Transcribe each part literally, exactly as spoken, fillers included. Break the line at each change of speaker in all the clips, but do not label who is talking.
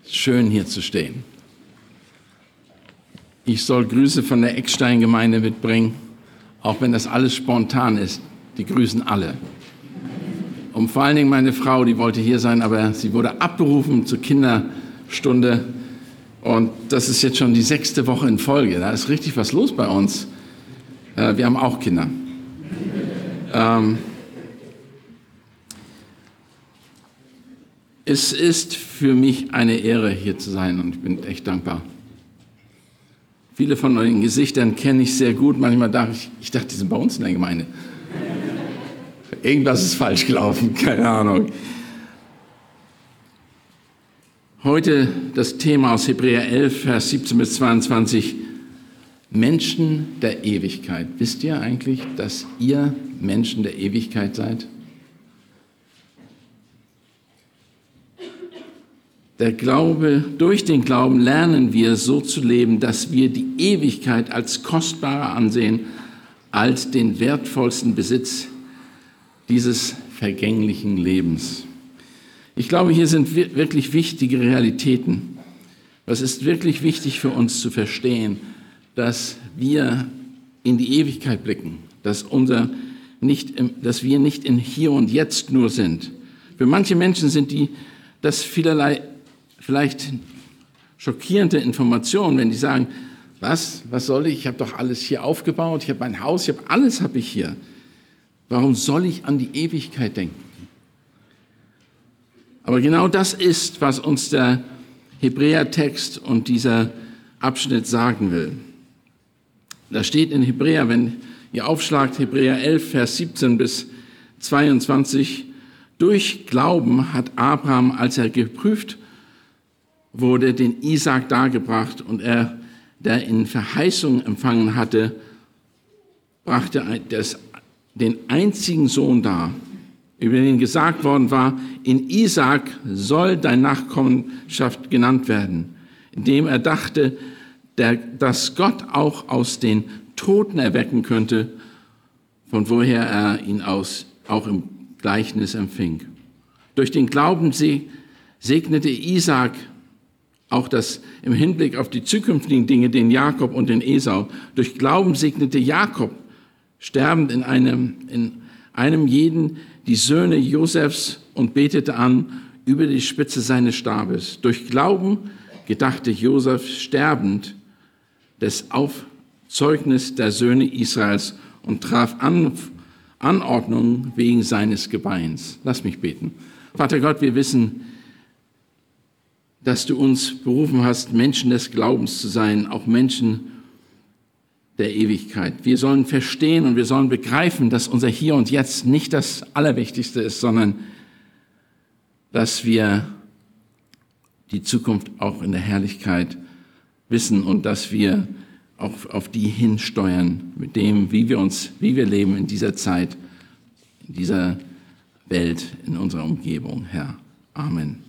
Schön hier zu stehen. Ich soll Grüße von der Eckstein-Gemeinde mitbringen, auch wenn das alles spontan ist. Die grüßen alle. Und vor allen Dingen meine Frau, die wollte hier sein, aber sie wurde abberufen zur Kinderstunde. Und das ist jetzt schon die sechste Woche in Folge. Da ist richtig was los bei uns. Wir haben auch Kinder. Ähm, es ist für mich eine Ehre, hier zu sein, und ich bin echt dankbar. Viele von euren Gesichtern kenne ich sehr gut. Manchmal dachte ich, ich dachte, die sind bei uns in der Gemeinde. Irgendwas ist falsch gelaufen, keine Ahnung. Heute das Thema aus Hebräer elf, Vers siebzehn bis zweiundzwanzig. Menschen der Ewigkeit. Wisst ihr eigentlich, dass ihr Menschen der Ewigkeit seid? Der Glaube, durch den Glauben lernen wir so zu leben, dass wir die Ewigkeit als kostbarer ansehen als den wertvollsten Besitz dieses vergänglichen Lebens. Ich glaube, hier sind wirklich wichtige Realitäten. Es ist wirklich wichtig für uns zu verstehen, dass wir in die Ewigkeit blicken, dass, unser nicht im, dass wir nicht in Hier und Jetzt nur sind. Für manche Menschen sind die das vielerlei vielleicht schockierende Informationen, wenn die sagen, was, was soll ich, ich habe doch alles hier aufgebaut, ich habe mein Haus, ich habe alles habe ich hier. Warum soll ich an die Ewigkeit denken? Aber genau das ist, was uns der Hebräertext und dieser Abschnitt sagen will. Da steht in Hebräer, wenn ihr aufschlagt, Hebräer elf, Vers siebzehn bis zweiundzwanzig, durch Glauben hat Abraham, als er geprüft wurde, den Isaak dargebracht, und er, der in Verheißung empfangen hatte, brachte das, den einzigen Sohn dar, über den gesagt worden war, in Isaak soll deine Nachkommenschaft genannt werden, indem er dachte, der, dass Gott auch aus den Toten erwecken könnte, von woher er ihn aus, auch im Gleichnis empfing. Durch den Glauben segnete Isaak auch das im Hinblick auf die zukünftigen Dinge, den Jakob und den Esau. Durch Glauben segnete Jakob, sterbend in einem, in einem jeden, die Söhne Josefs, und betete an über die Spitze seines Stabes. Durch Glauben gedachte Josef, sterbend, des Aufzeugnis der Söhne Israels und traf an, Anordnungen wegen seines Gebeins. Lass mich beten. Vater Gott, wir wissen, dass du uns berufen hast, Menschen des Glaubens zu sein, auch Menschen der Ewigkeit. Wir sollen verstehen und wir sollen begreifen, dass unser Hier und Jetzt nicht das Allerwichtigste ist, sondern dass wir die Zukunft auch in der Herrlichkeit wissen und dass wir auch auf die hinsteuern, mit dem, wie wir uns, wie wir leben in dieser Zeit, in dieser Welt, in unserer Umgebung, Herr. Amen.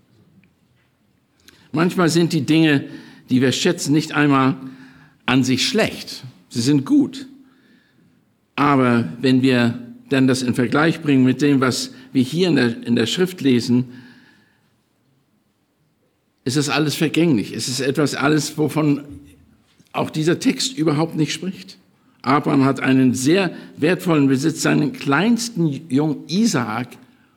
Manchmal sind die Dinge, die wir schätzen, nicht einmal an sich schlecht. Sie sind gut. Aber wenn wir dann das in Vergleich bringen mit dem, was wir hier in der, in der Schrift lesen, ist es alles vergänglich. Es ist etwas alles, wovon auch dieser Text überhaupt nicht spricht. Abraham hat einen sehr wertvollen Besitz, seinen kleinsten Jungen Isaak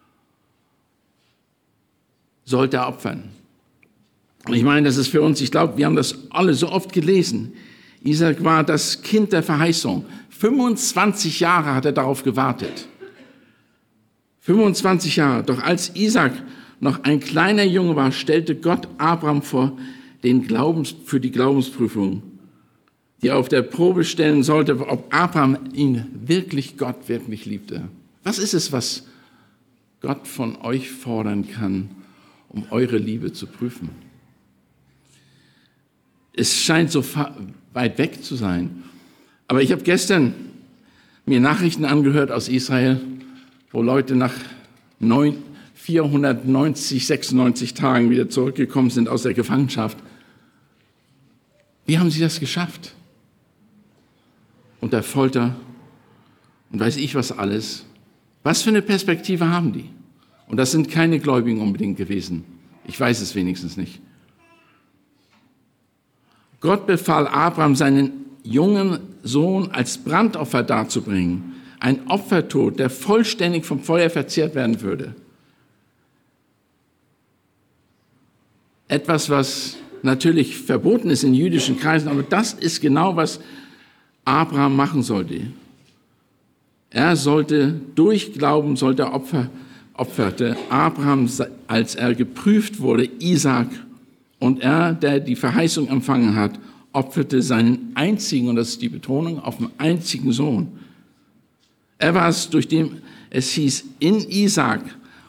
sollte er opfern. Und ich meine, das ist für uns, ich glaube, wir haben das alle so oft gelesen. Isaak war das Kind der Verheißung. fünfundzwanzig Jahre hat er darauf gewartet. fünfundzwanzig Jahre. Doch als Isaak noch ein kleiner Junge war, stellte Gott Abraham vor den Glaubens, für die Glaubensprüfung, die auf der Probe stellen sollte, ob Abraham ihn wirklich, Gott wirklich liebte. Was ist es, was Gott von euch fordern kann, um eure Liebe zu prüfen? Es scheint so weit weg zu sein. Aber ich habe gestern mir Nachrichten angehört aus Israel, wo Leute nach vierhundertneunzig, sechsundneunzig Tagen wieder zurückgekommen sind aus der Gefangenschaft. Wie haben sie das geschafft? Unter Folter und weiß ich was alles. Was für eine Perspektive haben die? Und das sind keine Gläubigen unbedingt gewesen. Ich weiß es wenigstens nicht. Gott befahl Abraham, seinen jungen Sohn als Brandopfer darzubringen. Ein Opfertod, der vollständig vom Feuer verzehrt werden würde. Etwas, was natürlich verboten ist in jüdischen Kreisen, aber das ist genau, was Abraham machen sollte. Er sollte durch Glauben, sollte er Opfer, opferte Abraham, als er geprüft wurde, Isaak, und er, der die Verheißung empfangen hat, opferte seinen einzigen, und das ist die Betonung, auf den einzigen Sohn. Er war es, durch den es hieß, in Isaak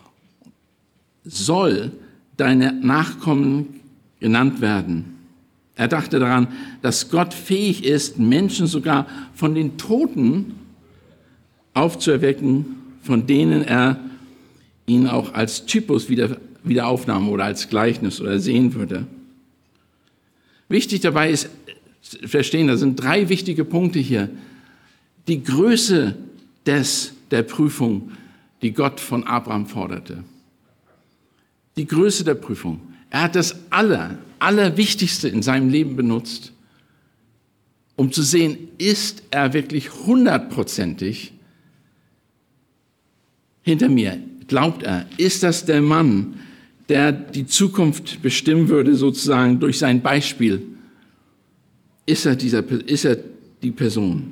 soll deine Nachkommen genannt werden. Er dachte daran, dass Gott fähig ist, Menschen sogar von den Toten aufzuerwecken, von denen er ihn auch als Typus wieder, wieder aufnahm oder als Gleichnis oder sehen würde. Wichtig dabei ist, verstehen, da sind drei wichtige Punkte hier. Die Größe des, der Prüfung, die Gott von Abraham forderte. Die Größe der Prüfung. Er hat das Aller, Allerwichtigste in seinem Leben benutzt, um zu sehen, ist er wirklich hundertprozentig hinter mir? Glaubt er, ist das der Mann, der die Zukunft bestimmen würde, sozusagen durch sein Beispiel? Ist er, dieser, ist er die Person?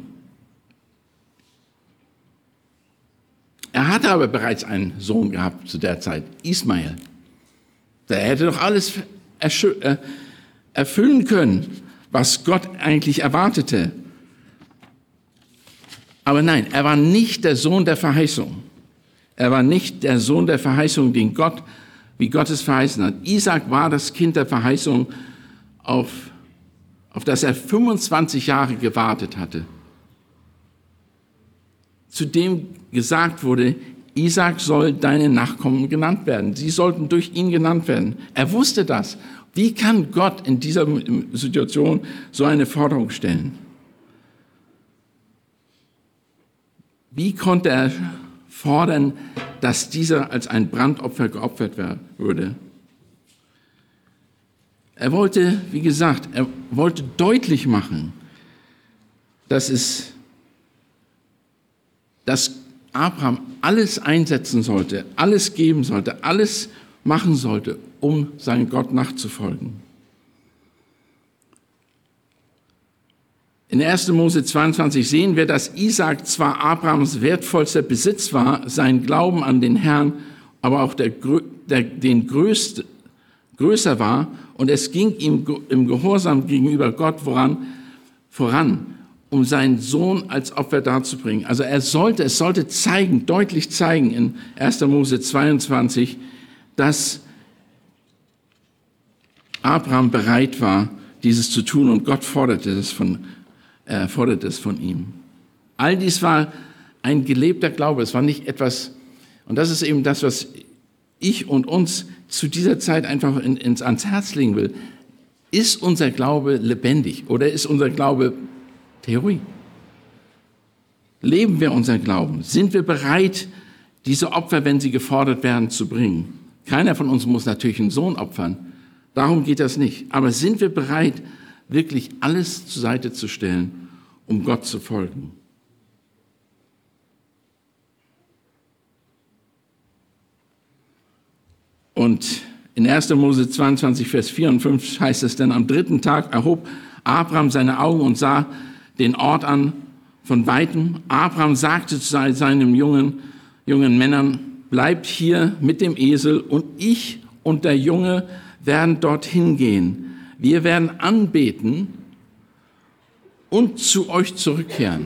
Er hatte aber bereits einen Sohn gehabt zu der Zeit, Ismael. Der hätte doch alles erfüllen können, was Gott eigentlich erwartete. Aber nein, er war nicht der Sohn der Verheißung. Er war nicht der Sohn der Verheißung, den Gott, wie Gott es verheißen hat. Isaak war das Kind der Verheißung, auf, auf das er fünfundzwanzig Jahre gewartet hatte. Zu dem gesagt wurde, Isaak soll deine Nachkommen genannt werden. Sie sollten durch ihn genannt werden. Er wusste das. Wie kann Gott in dieser Situation so eine Forderung stellen? Wie konnte er fordern, dass dieser als ein Brandopfer geopfert werden würde? Er wollte, wie gesagt, er wollte deutlich machen, dass es, dass Abraham alles einsetzen sollte, alles geben sollte, alles machen sollte, um seinem Gott nachzufolgen. In erster Mose zweiundzwanzig sehen wir, dass Isaak zwar Abrahams wertvollster Besitz war, sein Glauben an den Herrn, aber auch der, der, den größte, größer war, und es ging ihm im Gehorsam gegenüber Gott voran, voran, um seinen Sohn als Opfer darzubringen. Also er sollte, es sollte zeigen, deutlich zeigen in erster Mose zweiundzwanzig, dass Abraham bereit war, dieses zu tun, und Gott forderte es von, äh, forderte es von ihm. All dies war ein gelebter Glaube. Es war nicht etwas, und das ist eben das, was ich und uns zu dieser Zeit einfach in, ins, ans Herz legen will. Ist unser Glaube lebendig oder ist unser Glaube Theorie? Leben wir unseren Glauben? Sind wir bereit, diese Opfer, wenn sie gefordert werden, zu bringen? Keiner von uns muss natürlich einen Sohn opfern. Darum geht das nicht. Aber sind wir bereit, wirklich alles zur Seite zu stellen, um Gott zu folgen? Und in erster Mose zweiundzwanzig, Vers vier und fünf heißt es, denn am dritten Tag erhob Abraham seine Augen und sah den Ort an von Weitem. Abraham sagte zu seinen jungen, jungen Männern, bleibt hier mit dem Esel, und ich und der Junge werden dorthin gehen. Wir werden anbeten und zu euch zurückkehren.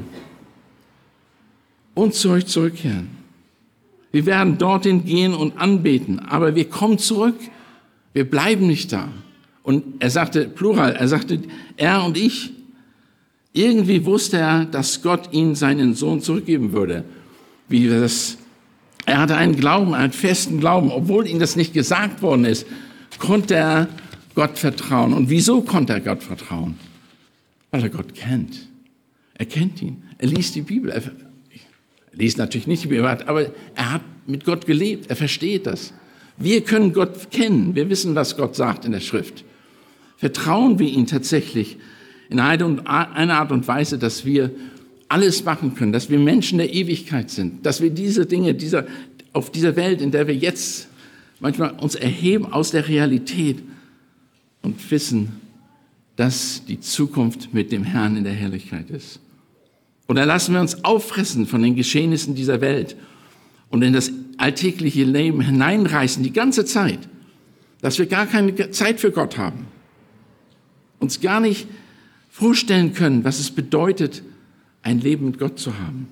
Und zu euch zurückkehren. Wir werden dorthin gehen und anbeten, aber wir kommen zurück. Wir bleiben nicht da. Und er sagte, Plural, er sagte, er und ich. Irgendwie wusste er, dass Gott ihm seinen Sohn zurückgeben würde. Wie das, er hatte einen Glauben, einen festen Glauben. Obwohl ihm das nicht gesagt worden ist, konnte er Gott vertrauen. Und wieso konnte er Gott vertrauen? Weil er Gott kennt. Er kennt ihn. Er liest die Bibel. Er, er liest natürlich nicht die Bibel, aber er hat mit Gott gelebt. Er versteht das. Wir können Gott kennen. Wir wissen, was Gott sagt in der Schrift. Vertrauen wir ihm tatsächlich in einer Art und Weise, dass wir alles machen können, dass wir Menschen der Ewigkeit sind, dass wir diese Dinge dieser, auf dieser Welt, in der wir jetzt manchmal uns erheben aus der Realität und wissen, dass die Zukunft mit dem Herrn in der Herrlichkeit ist. Oder lassen wir uns auffressen von den Geschehnissen dieser Welt und in das alltägliche Leben hineinreißen, die ganze Zeit, dass wir gar keine Zeit für Gott haben, uns gar nicht vorstellen können, was es bedeutet, ein Leben mit Gott zu haben.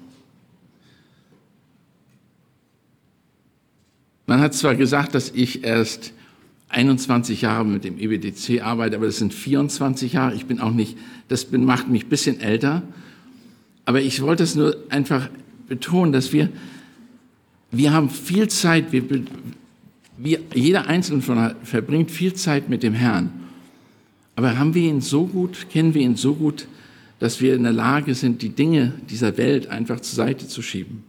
Man hat zwar gesagt, dass ich erst einundzwanzig Jahre mit dem E B D C arbeite, aber das sind vierundzwanzig Jahre. Ich bin auch nicht, das macht mich ein bisschen älter. Aber ich wollte es nur einfach betonen, dass wir, wir haben viel Zeit, wir, wir, jeder Einzelne von uns verbringt viel Zeit mit dem Herrn. Aber haben wir ihn so gut, kennen wir ihn so gut, dass wir in der Lage sind, die Dinge dieser Welt einfach zur Seite zu schieben.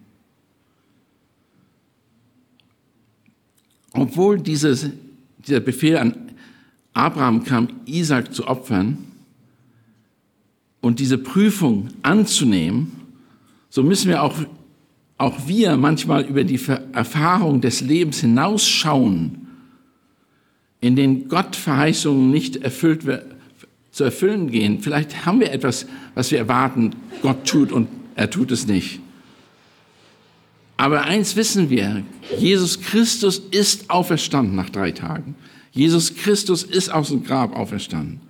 Obwohl dieses, dieser Befehl an Abraham kam, Isaak zu opfern und diese Prüfung anzunehmen, so müssen wir auch, auch wir manchmal über die Erfahrung des Lebens hinausschauen, in denen Gott Verheißungen nicht erfüllt werden, zu erfüllen gehen. Vielleicht haben wir etwas, was wir erwarten, Gott tut und er tut es nicht. Aber eins wissen wir, Jesus Christus ist auferstanden nach drei Tagen. Jesus Christus ist aus dem Grab auferstanden.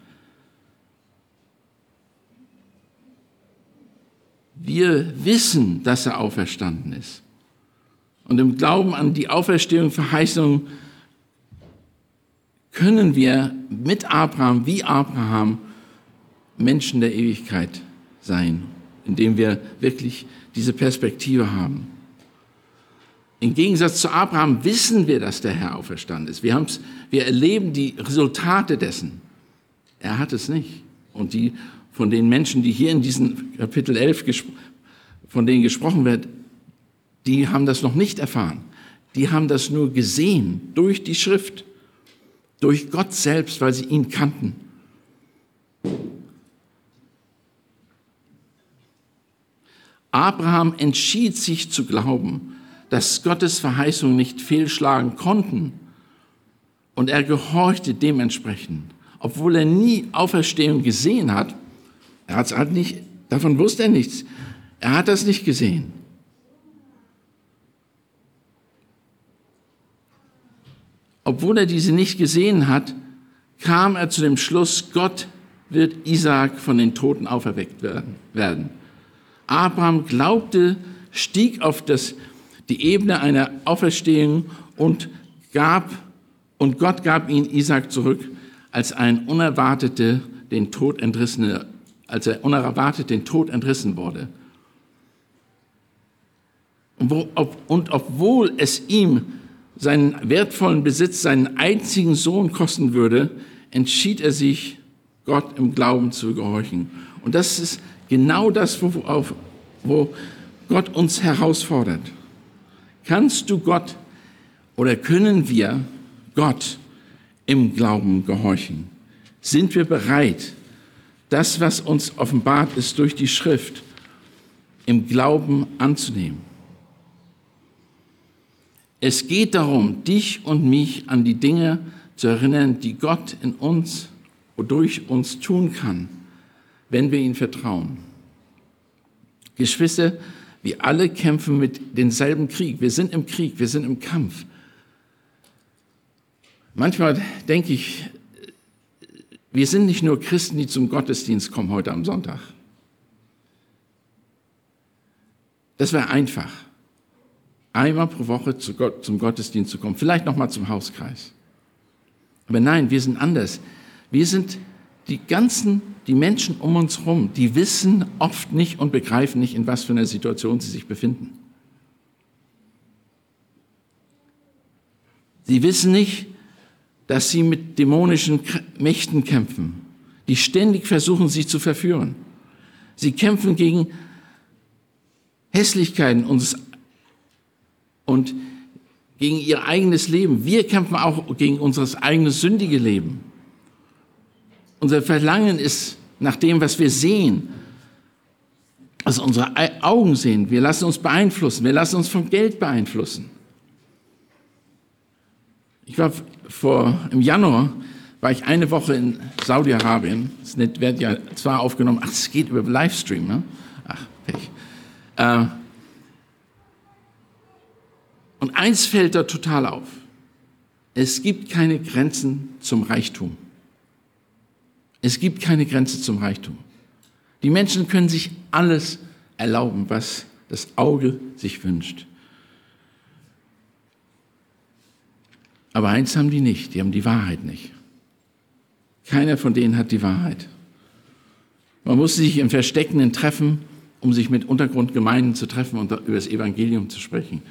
Wir wissen, dass er auferstanden ist. Und im Glauben an die Auferstehung, Verheißung können wir mit Abraham, wie Abraham, Menschen der Ewigkeit sein, indem wir wirklich diese Perspektive haben. Im Gegensatz zu Abraham wissen wir, dass der Herr auferstanden ist. Wir haben's, wir erleben die Resultate dessen. Er hat es nicht. Und die von den Menschen, die hier in diesem Kapitel elf, von denen gesprochen wird, die haben das noch nicht erfahren. Die haben das nur gesehen durch die Schrift, durch Gott selbst, weil sie ihn kannten. Abraham entschied sich zu glauben, dass Gottes Verheißungen nicht fehlschlagen konnten. Und er gehorchte dementsprechend. Obwohl er nie Auferstehung gesehen hat, er hat's halt nicht, davon wusste er nichts. Er hat das nicht gesehen. Obwohl er diese nicht gesehen hat, kam er zu dem Schluss, Gott wird Isaak von den Toten auferweckt werden. Abraham glaubte, stieg auf das, die Ebene einer Auferstehung und gab, und Gott gab ihn Isaak zurück, als ein unerwartete, den Tod entrissene, als er unerwartet den Tod entrissen wurde. Und, wo, ob, und obwohl es ihm seinen wertvollen Besitz, seinen einzigen Sohn kosten würde, entschied er sich, Gott im Glauben zu gehorchen. Und das ist genau das, wo, auf, wo Gott uns herausfordert. Kannst du Gott oder können wir Gott im Glauben gehorchen? Sind wir bereit, das, was uns offenbart ist durch die Schrift, im Glauben anzunehmen? Es geht darum, dich und mich an die Dinge zu erinnern, die Gott in uns und durch uns tun kann, wenn wir ihm vertrauen. Geschwister, wir alle kämpfen mit demselben Krieg. Wir sind im Krieg, wir sind im Kampf. Manchmal denke ich, wir sind nicht nur Christen, die zum Gottesdienst kommen heute am Sonntag. Das wäre einfach, einmal pro Woche zu Gott, zum Gottesdienst zu kommen, vielleicht noch mal zum Hauskreis. Aber nein, wir sind anders. Wir sind die ganzen, die Menschen um uns herum, die wissen oft nicht und begreifen nicht, in was für einer Situation sie sich befinden. Sie wissen nicht, dass sie mit dämonischen Mächten kämpfen, die ständig versuchen, sie zu verführen. Sie kämpfen gegen Hässlichkeiten unseres und gegen ihr eigenes Leben. Wir kämpfen auch gegen unser eigenes sündige Leben. Unser Verlangen ist nach dem, was wir sehen, was unsere Augen sehen. Wir lassen uns beeinflussen. Wir lassen uns vom Geld beeinflussen. Ich war vor, im Januar war ich eine Woche in Saudi-Arabien. Das wird ja zwar aufgenommen, ach, es geht über Livestream, ne? Ach, Pech. Äh, und eins fällt da total auf. Es gibt keine Grenzen zum Reichtum. Es gibt keine Grenze zum Reichtum. Die Menschen können sich alles erlauben, was das Auge sich wünscht. Aber eins haben die nicht, die haben die Wahrheit nicht. Keiner von denen hat die Wahrheit. Man muss sich im Versteckten treffen, um sich mit Untergrundgemeinden zu treffen und über das Evangelium zu sprechen.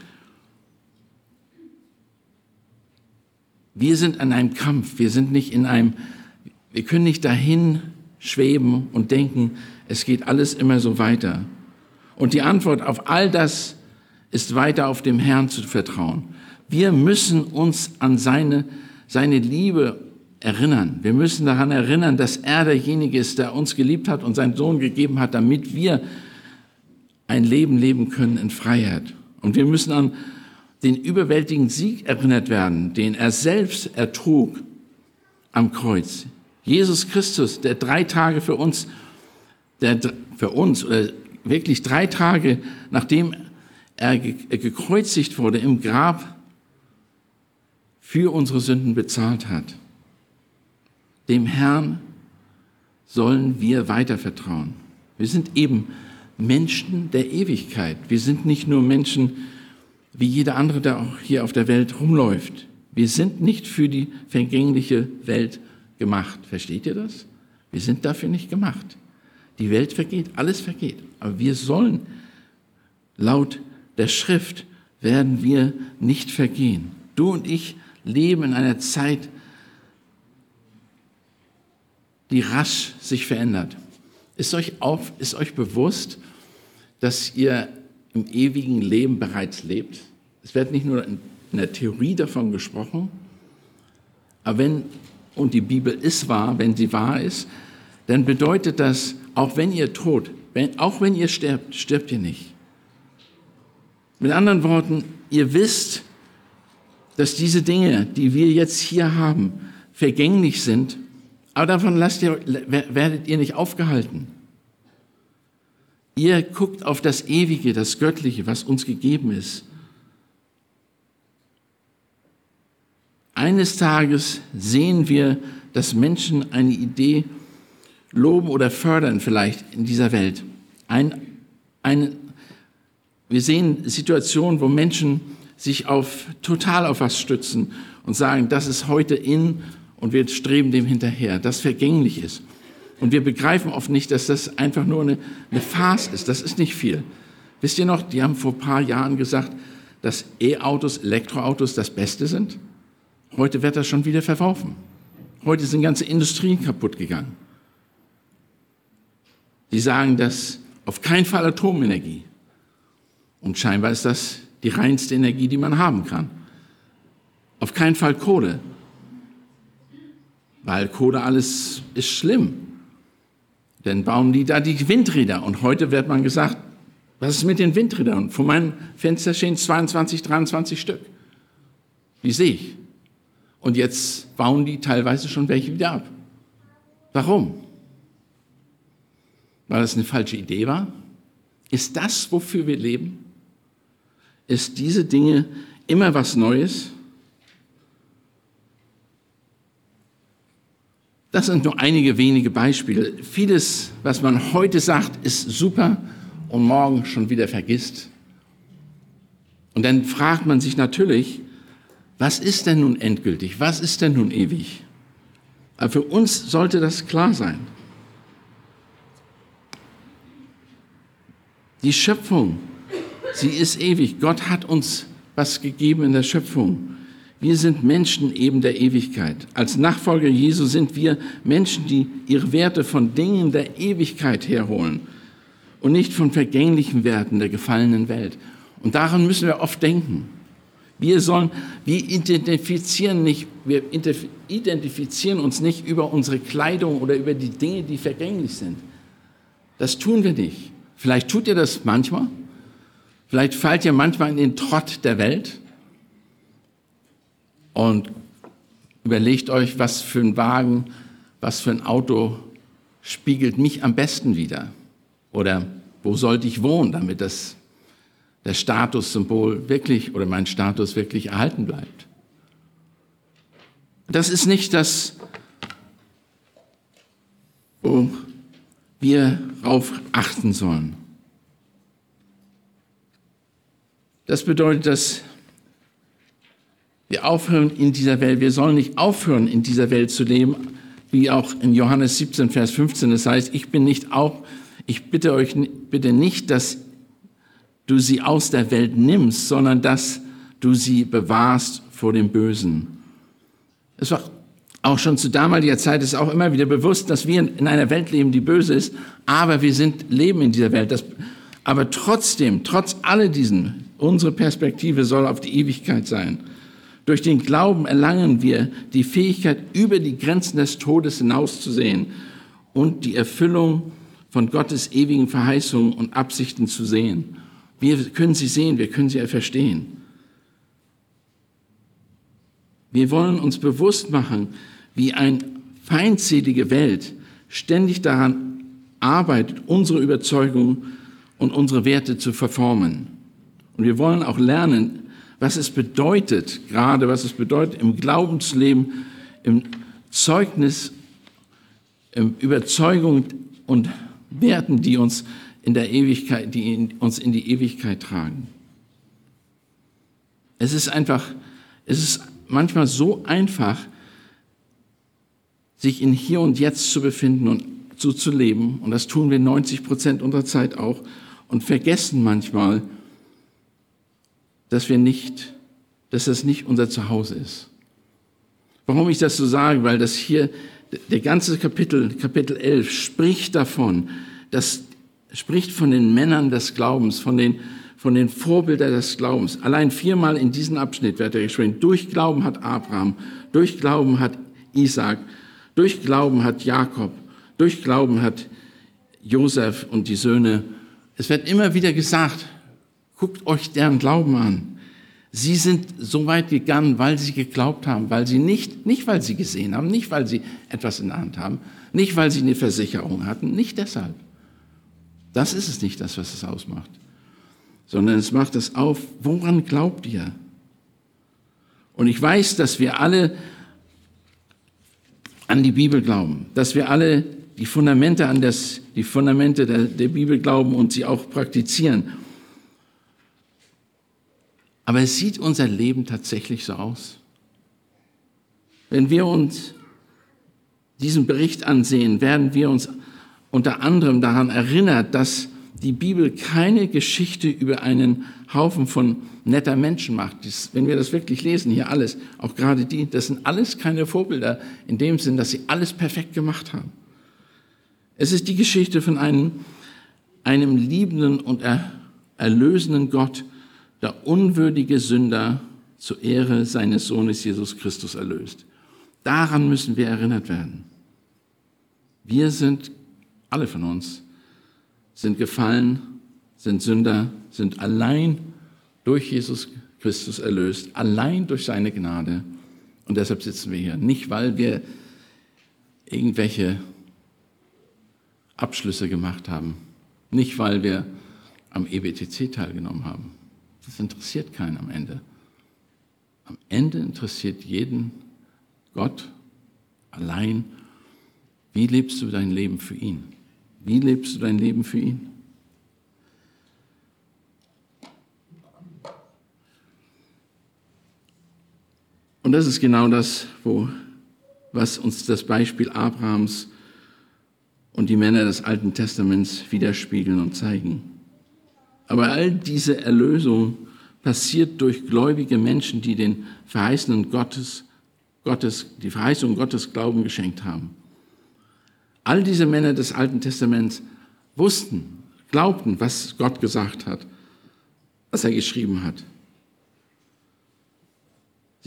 Wir sind an einem Kampf, wir sind nicht in einem, wir können nicht dahin schweben und denken, es geht alles immer so weiter. Und die Antwort auf all das ist weiter auf dem Herrn zu vertrauen. Wir müssen uns an seine, seine Liebe erinnern. Wir müssen daran erinnern, dass er derjenige ist, der uns geliebt hat und seinen Sohn gegeben hat, damit wir ein Leben leben können in Freiheit. Und wir müssen an den überwältigenden Sieg erinnert werden, den er selbst ertrug am Kreuz. Jesus Christus, der drei Tage für uns, der für uns, oder wirklich drei Tage, nachdem er gekreuzigt wurde, im Grab für unsere Sünden bezahlt hat. Dem Herrn sollen wir weiter vertrauen. Wir sind eben Menschen der Ewigkeit. Wir sind nicht nur Menschen wie jeder andere, der auch hier auf der Welt rumläuft. Wir sind nicht für die vergängliche Welt gemacht. Versteht ihr das? Wir sind dafür nicht gemacht. Die Welt vergeht, alles vergeht. Aber wir sollen, laut der Schrift, werden wir nicht vergehen. Du und ich leben in einer Zeit, die rasch sich verändert. Ist euch, auf, ist euch bewusst, dass ihr im ewigen Leben bereits lebt? Es wird nicht nur in der Theorie davon gesprochen, aber wenn, und die Bibel ist wahr, wenn sie wahr ist, dann bedeutet das, auch wenn ihr tot, wenn, auch wenn ihr sterbt, stirbt ihr nicht. Mit anderen Worten, ihr wisst, dass diese Dinge, die wir jetzt hier haben, vergänglich sind, aber davon lasst ihr, werdet ihr nicht aufgehalten. Ihr guckt auf das Ewige, das Göttliche, was uns gegeben ist. Eines Tages sehen wir, dass Menschen eine Idee loben oder fördern vielleicht in dieser Welt. Ein, ein, wir sehen Situationen, wo Menschen sich auf, total auf was stützen und sagen, das ist heute in und wir streben dem hinterher, das vergänglich ist. Und wir begreifen oft nicht, dass das einfach nur eine, eine Farce ist. Das ist nicht viel. Wisst ihr noch, die haben vor ein paar Jahren gesagt, dass E-Autos, Elektroautos das Beste sind. Heute wird das schon wieder verworfen. Heute sind ganze Industrien kaputt gegangen. Die sagen, dass auf keinen Fall Atomenergie. Und scheinbar ist das die reinste Energie, die man haben kann. Auf keinen Fall Kohle. Weil Kohle alles ist schlimm. Dann bauen die da die Windräder. Und heute wird man gesagt, was ist mit den Windrädern? Vor meinem Fenster stehen zweiundzwanzig, dreiundzwanzig Stück. Die sehe ich. Und jetzt bauen die teilweise schon welche wieder ab. Warum? Weil das eine falsche Idee war? Ist das, wofür wir leben? Ist diese Dinge immer was Neues? Das sind nur einige wenige Beispiele. Vieles, was man heute sagt, ist super und morgen schon wieder vergisst. Und dann fragt man sich natürlich, was ist denn nun endgültig? Was ist denn nun ewig? Aber für uns sollte das klar sein. Die Schöpfung, sie ist ewig. Gott hat uns was gegeben in der Schöpfung. Wir sind Menschen eben der Ewigkeit. Als Nachfolger Jesu sind wir Menschen, die ihre Werte von Dingen der Ewigkeit herholen und nicht von vergänglichen Werten der gefallenen Welt. Und daran müssen wir oft denken. Wir sollen, wir identifizieren nicht, wir identifizieren uns nicht über unsere Kleidung oder über die Dinge, die vergänglich sind. Das tun wir nicht. Vielleicht tut ihr das manchmal. Vielleicht fallt ihr manchmal in den Trott der Welt und überlegt euch, was für ein Wagen, was für ein Auto spiegelt mich am besten wider. Oder wo sollte ich wohnen, damit das, das Statussymbol wirklich oder mein Status wirklich erhalten bleibt. Das ist nicht das, wo wir darauf achten sollen. Das bedeutet, dass wir aufhören in dieser Welt, wir sollen nicht aufhören in dieser Welt zu leben, wie auch in Johannes siebzehn, Vers fünfzehn, das heißt, ich bin nicht auch, ich bitte euch bitte nicht, dass du sie aus der Welt nimmst, sondern dass du sie bewahrst vor dem Bösen. Es war auch schon zu damaliger Zeit, ist auch immer wieder bewusst, dass wir in einer Welt leben, die böse ist, aber wir sind, leben in dieser Welt. Das, aber trotzdem, trotz all diesen, unsere Perspektive soll auf die Ewigkeit sein. Durch den Glauben erlangen wir die Fähigkeit, über die Grenzen des Todes hinauszusehen und die Erfüllung von Gottes ewigen Verheißungen und Absichten zu sehen. Wir können sie sehen, wir können sie verstehen. Wir wollen uns bewusst machen, wie eine feindselige Welt ständig daran arbeitet, unsere Überzeugung und unsere Werte zu verformen. Und wir wollen auch lernen, was es bedeutet, gerade was es bedeutet, im Glaubensleben, im Zeugnis, in Überzeugung und Werten, die uns in der Ewigkeit, die in, uns in die Ewigkeit tragen. Es ist einfach, es ist manchmal so einfach, sich in Hier und Jetzt zu befinden und so zu leben. Und das tun wir neunzig Prozent unserer Zeit auch und vergessen manchmal, dass wir nicht, dass das nicht unser Zuhause ist. Warum ich das so sage? Weil das hier, der ganze Kapitel, Kapitel elf, spricht davon, das spricht von den Männern des Glaubens, von den, von den Vorbildern des Glaubens. Allein viermal in diesem Abschnitt wird er geschrieben. Durch Glauben hat Abraham, durch Glauben hat Isaac, durch Glauben hat Jakob, durch Glauben hat Josef und die Söhne. Es wird immer wieder gesagt, guckt euch deren Glauben an. Sie sind so weit gegangen, weil sie geglaubt haben, weil sie nicht, nicht weil sie gesehen haben, nicht weil sie etwas in der Hand haben, nicht weil sie eine Versicherung hatten, nicht deshalb. Das ist es nicht, das, was es ausmacht. Sondern es macht es auf, woran glaubt ihr? Und ich weiß, dass wir alle an die Bibel glauben, dass wir alle die Fundamente an das, die Fundamente der, der Bibel glauben und sie auch praktizieren. Aber es sieht unser Leben tatsächlich so aus. Wenn wir uns diesen Bericht ansehen, werden wir uns unter anderem daran erinnert, dass die Bibel keine Geschichte über einen Haufen von netter Menschen macht. Das, wenn wir das wirklich lesen, hier alles, auch gerade die, das sind alles keine Vorbilder in dem Sinn, dass sie alles perfekt gemacht haben. Es ist die Geschichte von einem, einem liebenden und er, erlösenden Gott, der unwürdige Sünder zur Ehre seines Sohnes Jesus Christus erlöst. Daran müssen wir erinnert werden. Wir sind, alle von uns, sind gefallen, sind Sünder, sind allein durch Jesus Christus erlöst, allein durch seine Gnade. Und deshalb sitzen wir hier. Nicht, weil wir irgendwelche Abschlüsse gemacht haben. Nicht, weil wir am E B T C teilgenommen haben. Das interessiert keinen am Ende. Am Ende interessiert jeden Gott allein, wie lebst du dein Leben für ihn? Wie lebst du dein Leben für ihn? Und das ist genau das, wo, was uns das Beispiel Abrahams und die Männer des Alten Testaments widerspiegeln und zeigen. Aber all diese Erlösung passiert durch gläubige Menschen, die den Verheißungen Gottes, Gottes, die Verheißung Gottes Glauben geschenkt haben. All diese Männer des Alten Testaments wussten, glaubten, was Gott gesagt hat, was er geschrieben hat.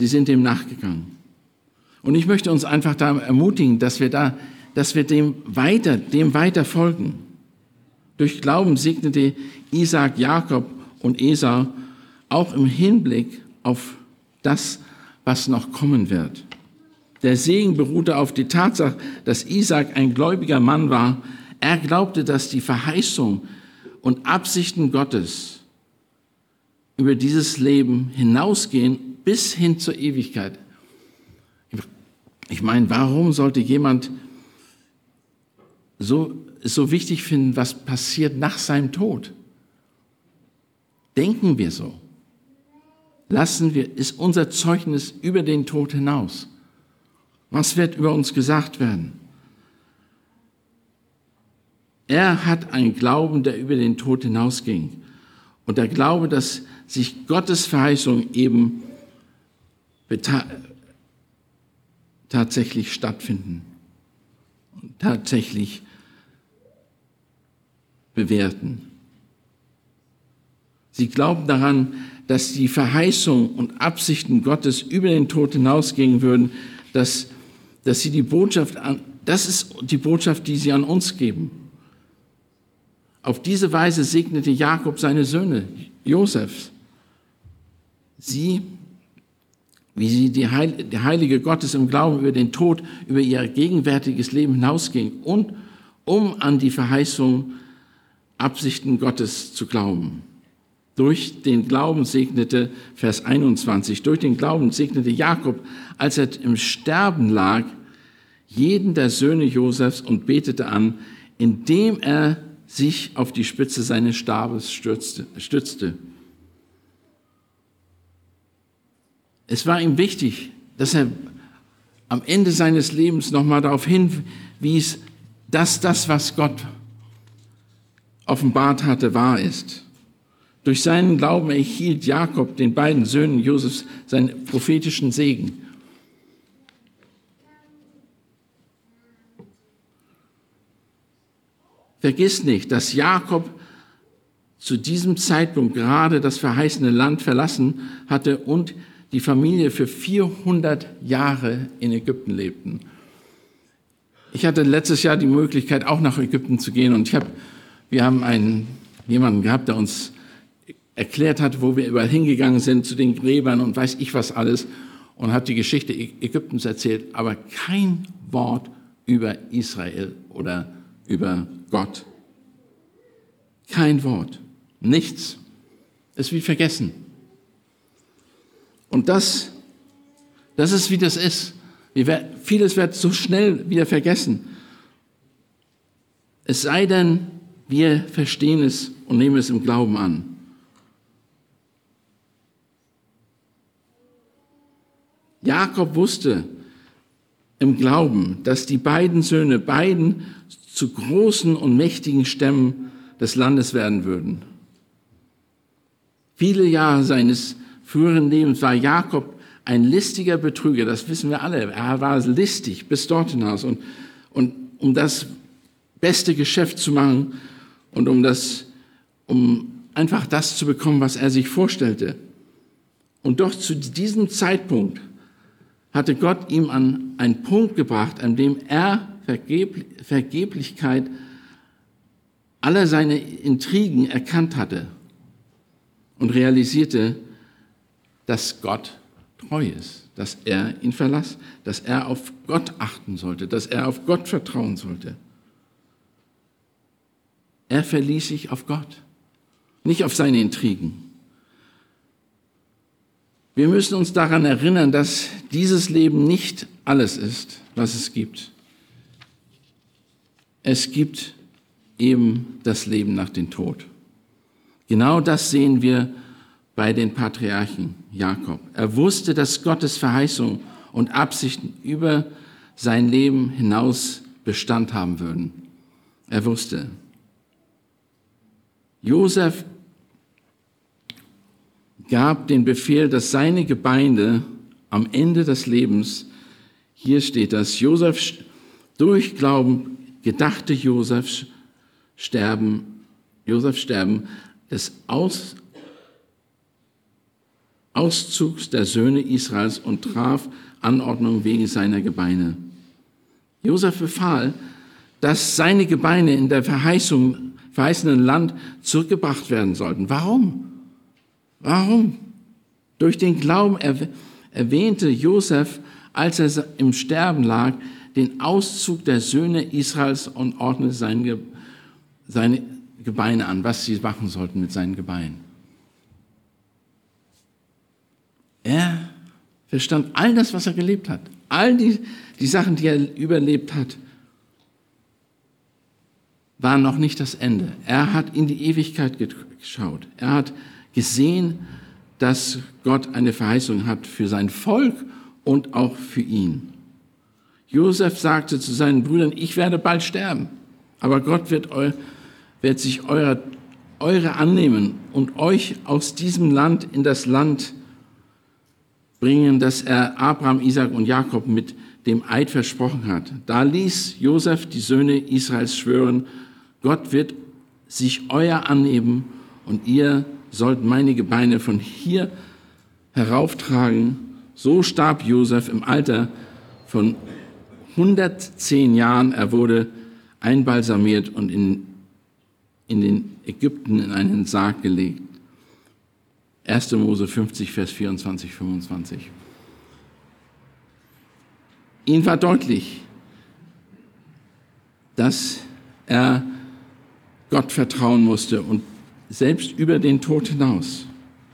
Sie sind dem nachgegangen. Und ich möchte uns einfach da ermutigen, dass wir da, dass wir dem weiter, dem weiter folgen. Durch Glauben segnete Isaak Jakob und Esau auch im Hinblick auf das, was noch kommen wird. Der Segen beruhte auf die Tatsache, dass Isaak ein gläubiger Mann war. Er glaubte, dass die Verheißung und Absichten Gottes über dieses Leben hinausgehen bis hin zur Ewigkeit. Ich meine, warum sollte jemand so, so wichtig finden, was passiert nach seinem Tod? Denken wir so. Lassen wir, ist unser Zeugnis über den Tod hinaus. Was wird über uns gesagt werden? Er hat einen Glauben, der über den Tod hinausging. Und der Glaube, dass sich Gottes Verheißung eben beta- tatsächlich stattfinden und tatsächlich bewerten. Sie glauben daran, dass die Verheißung und Absichten Gottes über den Tod hinausgehen würden, dass, dass sie die Botschaft an, das ist die Botschaft, die sie an uns geben. Auf diese Weise segnete Jakob seine Söhne, Josef. Sie, wie sie die Heil, der Heilige Gottes im Glauben über den Tod, über ihr gegenwärtiges Leben hinausging und um an die Verheißung, Absichten Gottes zu glauben. Durch den Glauben segnete, Vers einundzwanzig, durch den Glauben segnete Jakob, als er im Sterben lag, jeden der Söhne Josefs und betete an, indem er sich auf die Spitze seines Stabes stützte. stützte. Es war ihm wichtig, dass er am Ende seines Lebens nochmal darauf hinwies, dass das, was Gott offenbart hatte, wahr ist. Durch seinen Glauben erhielt Jakob den beiden Söhnen Josefs seinen prophetischen Segen. Vergiss nicht, dass Jakob zu diesem Zeitpunkt gerade das verheißene Land verlassen hatte und die Familie für vierhundert Jahre in Ägypten lebten. Ich hatte letztes Jahr die Möglichkeit, auch nach Ägypten zu gehen, und ich hab, wir haben einen, jemanden gehabt, der uns erklärt hat, wo wir überall hingegangen sind, zu den Gräbern und weiß ich was alles, und hat die Geschichte Ägyptens erzählt, aber kein Wort über Israel oder über Gott. Kein Wort. Nichts. Es ist wie vergessen. Und das, das ist, wie das ist. Wir, vieles wird so schnell wieder vergessen. Es sei denn, wir verstehen es und nehmen es im Glauben an. Jakob wusste im Glauben, dass die beiden Söhne beiden zu großen und mächtigen Stämmen des Landes werden würden. Viele Jahre seines früheren Lebens war Jakob ein listiger Betrüger, das wissen wir alle. Er war listig bis dort hinaus. Und, und um das beste Geschäft zu machen und um, das, um einfach das zu bekommen, was er sich vorstellte. Und doch zu diesem Zeitpunkt hatte Gott ihm an einen Punkt gebracht, an dem er Vergebl- Vergeblichkeit aller seine Intrigen erkannt hatte und realisierte, dass Gott treu ist, dass er ihn verlässt, dass er auf Gott achten sollte, dass er auf Gott vertrauen sollte. Er verließ sich auf Gott, nicht auf seine Intrigen. Wir müssen uns daran erinnern, dass dieses Leben nicht alles ist, was es gibt. Es gibt eben das Leben nach dem Tod. Genau das sehen wir bei den Patriarchen Jakob. Er wusste, dass Gottes Verheißung und Absichten über sein Leben hinaus Bestand haben würden. Er wusste. Josef gab den Befehl, dass seine Gebeine am Ende des Lebens, hier steht das, Josef durch Glauben gedachte Josef sterben, Josef sterben, des Aus, Auszugs der Söhne Israels und traf Anordnung wegen seiner Gebeine. Josef befahl, dass seine Gebeine in der Verheißung, verheißenen Land zurückgebracht werden sollten. Warum? Warum? Durch den Glauben erwähnte Josef, als er im Sterben lag, den Auszug der Söhne Israels und ordnete seine, seine Gebeine an, was sie machen sollten mit seinen Gebeinen. Er verstand all das, was er gelebt hat, all die, die Sachen, die er überlebt hat, waren noch nicht das Ende. Er hat in die Ewigkeit geschaut. Er hat gesehen, dass Gott eine Verheißung hat für sein Volk und auch für ihn. Josef sagte zu seinen Brüdern, ich werde bald sterben, aber Gott wird, eu, wird sich eure, eure annehmen und euch aus diesem Land in das Land bringen, das er Abraham, Isaak und Jakob mit dem Eid versprochen hat. Da ließ Josef die Söhne Israels schwören, Gott wird sich euer annehmen und ihr sollt meine Gebeine von hier herauftragen. So starb Josef im Alter von hundertzehn Jahren. Er wurde einbalsamiert und in, in den Ägypten in einen Sarg gelegt. erster Mose fünfzig, Vers vierundzwanzig, fünfundzwanzig. Ihm war deutlich, dass er Gott vertrauen musste und selbst über den Tod hinaus.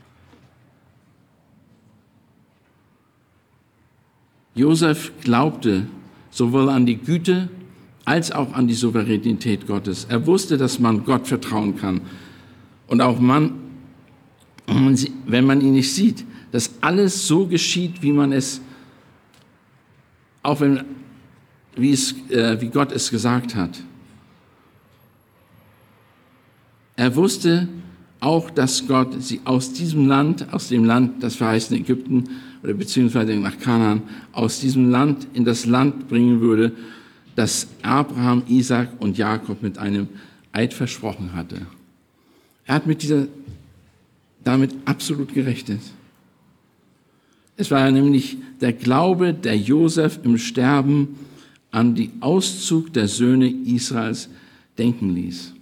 Josef glaubte sowohl an die Güte als auch an die Souveränität Gottes. Er wusste, dass man Gott vertrauen kann und auch man, wenn man ihn nicht sieht, dass alles so geschieht, wie man es, auch wenn, wie, es, äh, wie Gott es gesagt hat. Er wusste auch, dass Gott sie aus diesem Land, aus dem Land, das verheißene Ägypten, oder beziehungsweise nach Kanaan, aus diesem Land in das Land bringen würde, das Abraham, Isaak und Jakob mit einem Eid versprochen hatte. Er hat mit dieser, damit absolut gerechnet. Es war nämlich der Glaube, der Josef im Sterben an den Auszug der Söhne Israels denken ließ.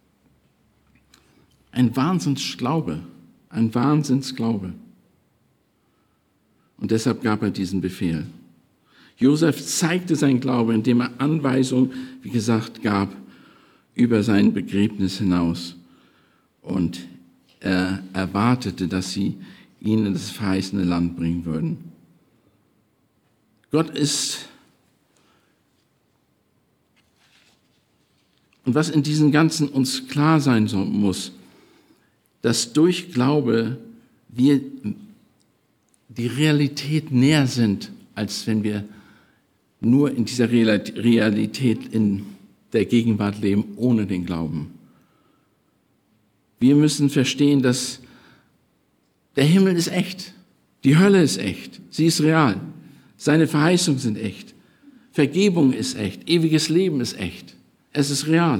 Ein Wahnsinnsglaube, ein Wahnsinnsglaube. Und deshalb gab er diesen Befehl. Josef zeigte sein Glaube, indem er Anweisungen, wie gesagt, gab über sein Begräbnis hinaus. Und er erwartete, dass sie ihn in das verheißene Land bringen würden. Gott ist, und was in diesem Ganzen uns klar sein muss, dass durch Glaube wir die Realität näher sind, als wenn wir nur in dieser Realität in der Gegenwart leben, ohne den Glauben. Wir müssen verstehen, dass der Himmel ist echt, die Hölle ist echt, sie ist real, seine Verheißungen sind echt, Vergebung ist echt, ewiges Leben ist echt, es ist real.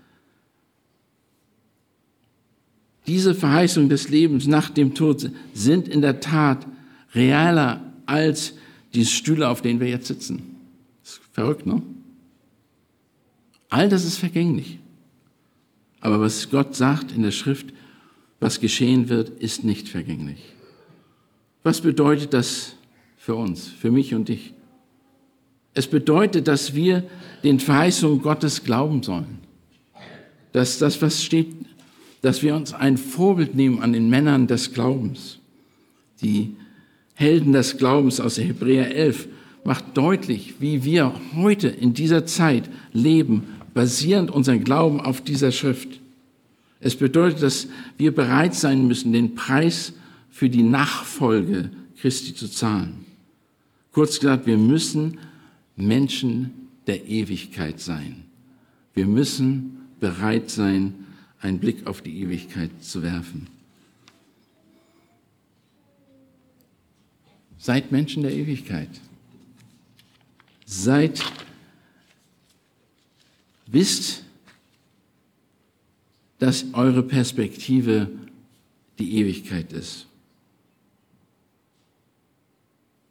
Diese Verheißungen des Lebens nach dem Tod sind in der Tat realer als die Stühle, auf denen wir jetzt sitzen. Das ist verrückt, ne? All das ist vergänglich. Aber was Gott sagt in der Schrift, was geschehen wird, ist nicht vergänglich. Was bedeutet das für uns, für mich und dich? Es bedeutet, dass wir den Verheißungen Gottes glauben sollen. Dass das, was steht, dass wir uns ein Vorbild nehmen an den Männern des Glaubens. Die Helden des Glaubens aus Hebräer elf macht deutlich, wie wir heute in dieser Zeit leben, basierend unseren Glauben auf dieser Schrift. Es bedeutet, dass wir bereit sein müssen, den Preis für die Nachfolge Christi zu zahlen. Kurz gesagt, wir müssen Menschen der Ewigkeit sein. Wir müssen bereit sein, einen Blick auf die Ewigkeit zu werfen. Seid Menschen der Ewigkeit. Seid, wisst, dass eure Perspektive die Ewigkeit ist.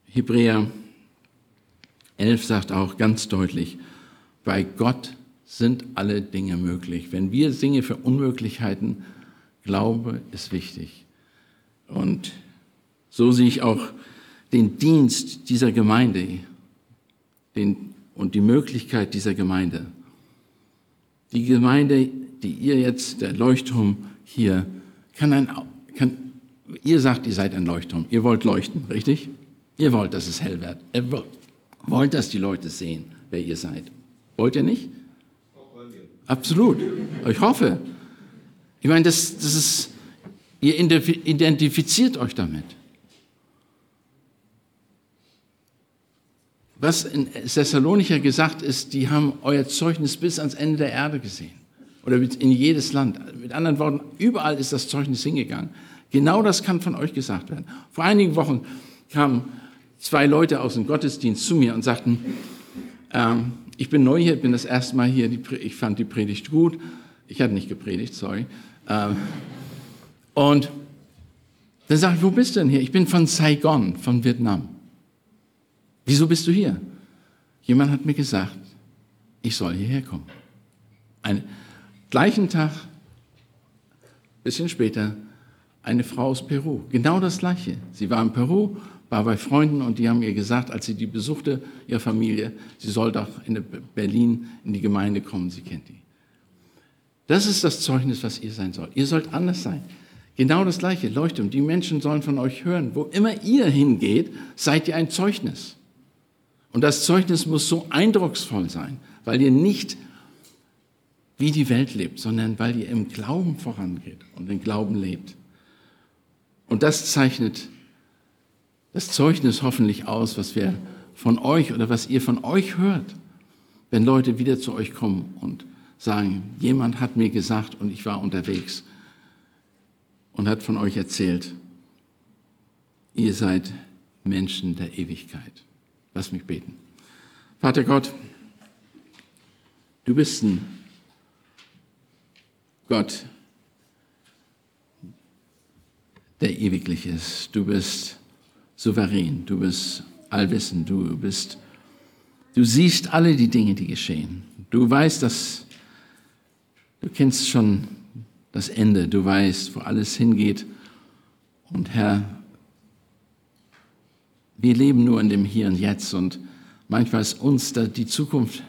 Hebräer elf sagt auch ganz deutlich, bei Gott sind alle Dinge möglich. Wenn wir Dinge für unmöglich halten, Glaube ist wichtig. Und so sehe ich auch den Dienst dieser Gemeinde den, und die Möglichkeit dieser Gemeinde. Die Gemeinde, die ihr jetzt, der Leuchtturm hier, kann ein, kann, ihr sagt, ihr seid ein Leuchtturm, ihr wollt leuchten, richtig? Ihr wollt, dass es hell wird. Ihr wollt, dass die Leute sehen, wer ihr seid. Wollt ihr nicht? Absolut. Ich hoffe. Ich meine, das, das ist, ihr identifiziert euch damit. Was in Thessalonicher gesagt ist, die haben euer Zeugnis bis ans Ende der Erde gesehen. Oder in jedes Land. Mit anderen Worten, überall ist das Zeugnis hingegangen. Genau das kann von euch gesagt werden. Vor einigen Wochen kamen zwei Leute aus dem Gottesdienst zu mir und sagten, ähm, ich bin neu hier, bin das erste Mal hier, die, ich fand die Predigt gut. Ich hatte nicht gepredigt, sorry. Ähm, und dann sage ich, wo bist du denn hier? Ich bin von Saigon, von Vietnam. Wieso bist du hier? Jemand hat mir gesagt, ich soll hierher kommen. Einen gleichen Tag, bisschen später, eine Frau aus Peru. Genau das Gleiche. Sie war in Peru, war bei Freunden und die haben ihr gesagt, als sie die besuchte, ihre Familie, sie soll doch in Berlin in die Gemeinde kommen, sie kennt die. Das ist das Zeugnis, was ihr sein sollt. Ihr sollt anders sein. Genau das Gleiche, Leuchtturm. Die Menschen sollen von euch hören. Wo immer ihr hingeht, seid ihr ein Zeugnis. Und das Zeugnis muss so eindrucksvoll sein, weil ihr nicht wie die Welt lebt, sondern weil ihr im Glauben vorangeht und im Glauben lebt. Und das zeichnet das Zeugnis hoffentlich aus, was wir von euch oder was ihr von euch hört, wenn Leute wieder zu euch kommen und sagen, jemand hat mir gesagt und ich war unterwegs und hat von euch erzählt, ihr seid Menschen der Ewigkeit. Lass mich beten. Vater Gott, du bist ein Gott, der ewiglich ist. Du bist souverän, du bist allwissend, du bist, du siehst alle die Dinge, die geschehen. Du weißt, dass, du kennst schon das Ende, du weißt, wo alles hingeht. Und Herr, wir leben nur in dem Hier und Jetzt und manchmal ist uns da die Zukunft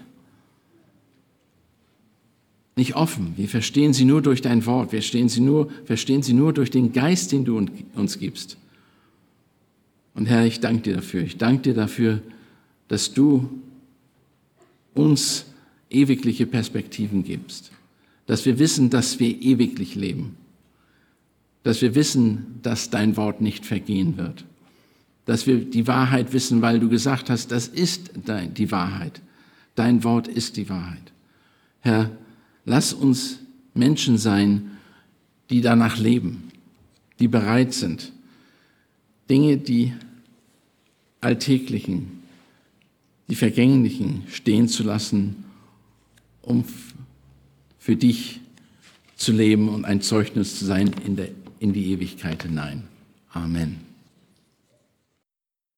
nicht offen. Wir verstehen sie nur durch dein Wort, wir verstehen sie nur, verstehen sie nur durch den Geist, den du uns gibst. Und Herr, ich danke dir dafür. Ich danke dir dafür, dass du uns ewigliche Perspektiven gibst. Dass wir wissen, dass wir ewiglich leben. Dass wir wissen, dass dein Wort nicht vergehen wird. Dass wir die Wahrheit wissen, weil du gesagt hast, das ist die Wahrheit. Dein Wort ist die Wahrheit. Herr, lass uns Menschen sein, die danach leben, die bereit sind, Dinge, die alltäglichen, die vergänglichen stehen zu lassen, um für dich zu leben und ein Zeugnis zu sein in, der, in die Ewigkeit hinein. Amen.